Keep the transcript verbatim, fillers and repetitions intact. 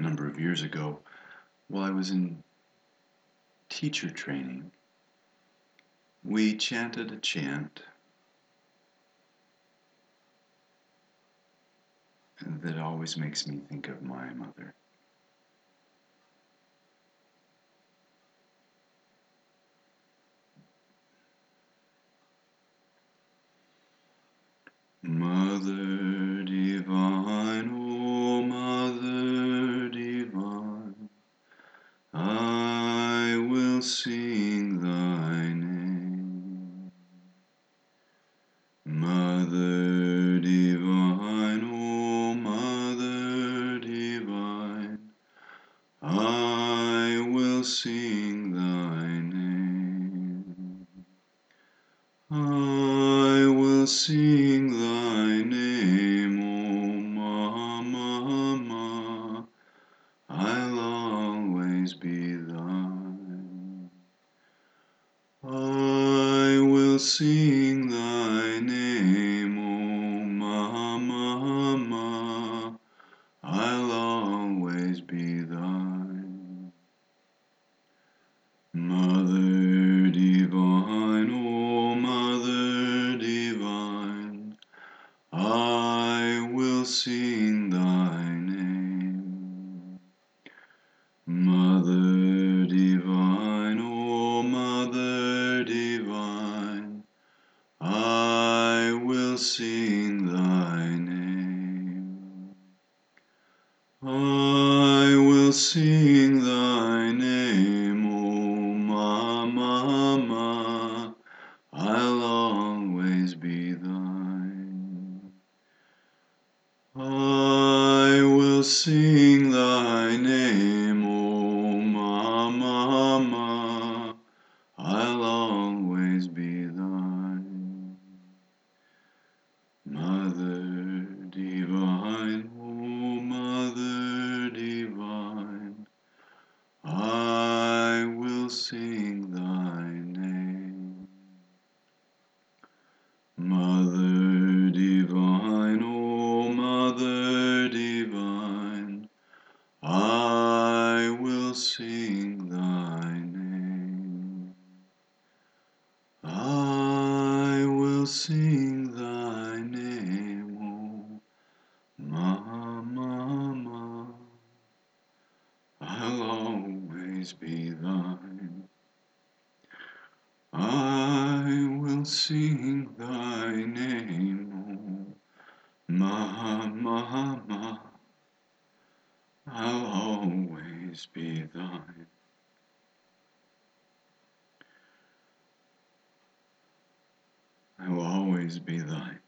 number of years ago, while I was in teacher training, we chanted a chant that always makes me think of my mother. Mother divine, oh Mother divine, I will sing thy name. Mother divine, oh Mother divine, I will sing thy name. I will sing thy name, O Mama, I'll always be thine. I will sing thy name, O Mama, I'll always be thine. Mother divine, O Mother divine, I will sing thy name. Mother divine, O Mother divine, I will sing thy name. I will sing thy name, O Mama, I'll always be thine. I will sing thy name, O Mama, I'll always be thine. Mother divine, O Mother divine, I will sing thy name. Mother divine, O Mother divine, I will sing thy name. I will sing thy name, O Mama, I'll always be thine. I will sing thy name, O Mama, I'll always be thine. I will always be thine.